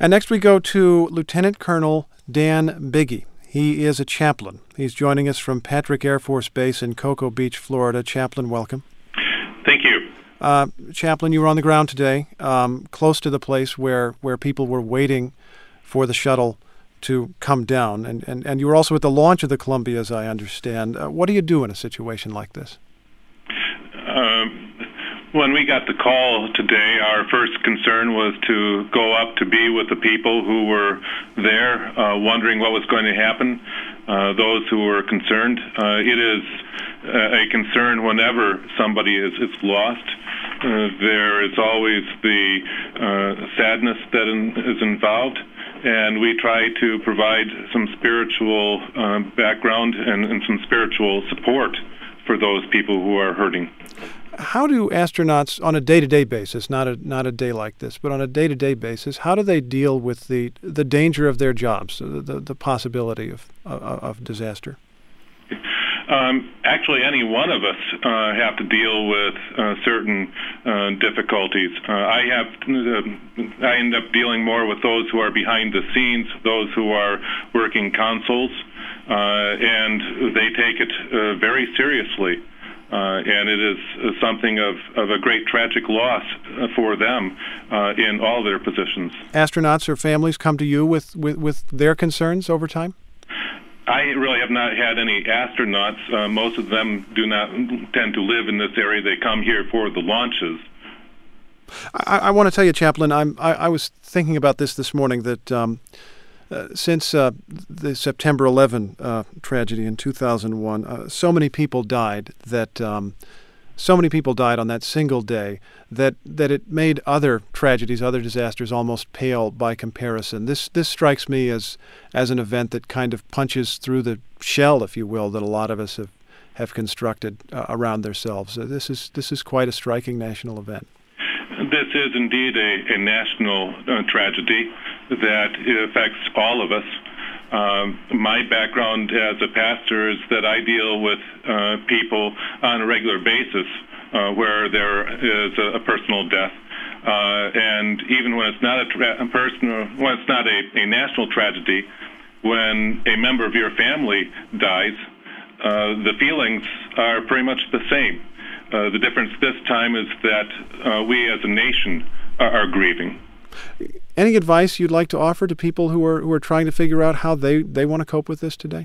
And next we go to Lieutenant Colonel Dan Biggie. He is a chaplain. He's joining us from Patrick Air Force Base in Cocoa Beach, Florida. Chaplain, welcome. Thank you. Chaplain, you were on the ground today, close to the place where people were waiting for the shuttle to come down. And you were also at the launch of the Columbia, as I understand. What do you do in a situation like this? When we got the call today, our first concern was to go up to be with the people who were there, wondering what was going to happen, those who were concerned. It is a concern whenever somebody is lost. There is always the sadness that is involved, and we try to provide some spiritual background and some spiritual support for those people who are hurting. How do astronauts, on a day-to-day basis, not a day like this, but on a day-to-day basis, how do they deal with the danger of their jobs, the possibility of disaster? Actually, any one of us have to deal with certain difficulties. I end up dealing more with those who are behind the scenes, those who are working consoles, and they take it very seriously. And it is something of a great tragic loss for them in all their positions. Astronauts or families come to you with their concerns over time? I really have not had any astronauts. Most of them do not tend to live in this area. They come here for the launches. I want to tell you, Chaplain, I was thinking about this morning, that since the September 11 tragedy in 2001, so many people died on that single day that it made other tragedies, other disasters almost pale by comparison. This strikes me as an event that kind of punches through the shell, if you will, that a lot of us have constructed around ourselves. This is quite a striking national event. This is indeed a national tragedy that affects all of us. My background as a pastor is that I deal with people on a regular basis where there is a personal death, and even when it's not when it's not a national tragedy, when a member of your family dies, the feelings are pretty much the same. The difference this time is that we as a nation are grieving. Any advice you'd like to offer to people who are trying to figure out how they want to cope with this today?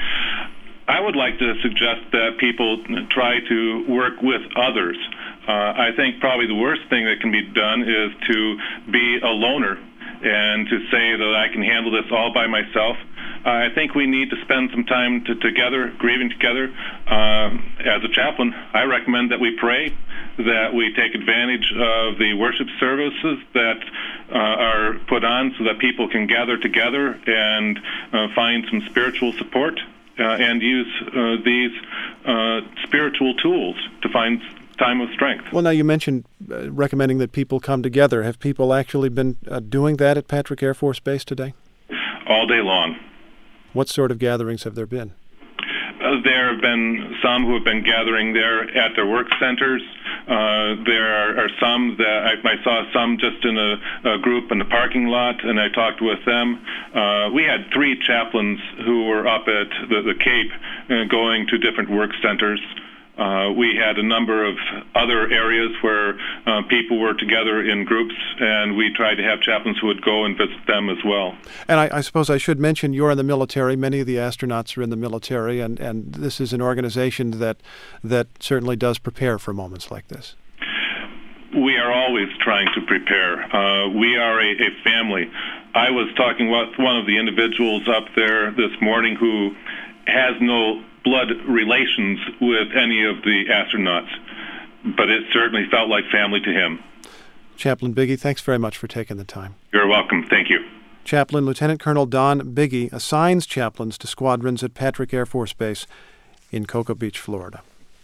I would like to suggest that people try to work with others. I think probably the worst thing that can be done is to be a loner and to say that I can handle this all by myself. I think we need to spend some time together, grieving together. As a chaplain, I recommend that we pray, that we take advantage of the worship services that are put on so that people can gather together and find some spiritual support and use these spiritual tools to find time of strength. Well, now you mentioned recommending that people come together. Have people actually been doing that at Patrick Air Force Base today? All day long. What sort of gatherings have there been? There have been some who have been gathering there at their work centers. There are some that I saw some just in a group in the parking lot, and I talked with them. We had 3 chaplains who were up at the Cape going to different work centers. We had a number of other areas where people were together in groups, and we tried to have chaplains who would go and visit them as well. And I suppose I should mention you're in the military. Many of the astronauts are in the military, and this is an organization that certainly does prepare for moments like this. We are always trying to prepare. We are a family. I was talking with one of the individuals up there this morning who has no blood relations with any of the astronauts, but it certainly felt like family to him. Chaplain Biggie, thanks very much for taking the time. You're welcome. Thank you. Chaplain Lieutenant Colonel Don Biggie assigns chaplains to squadrons at Patrick Air Force Base in Cocoa Beach, Florida.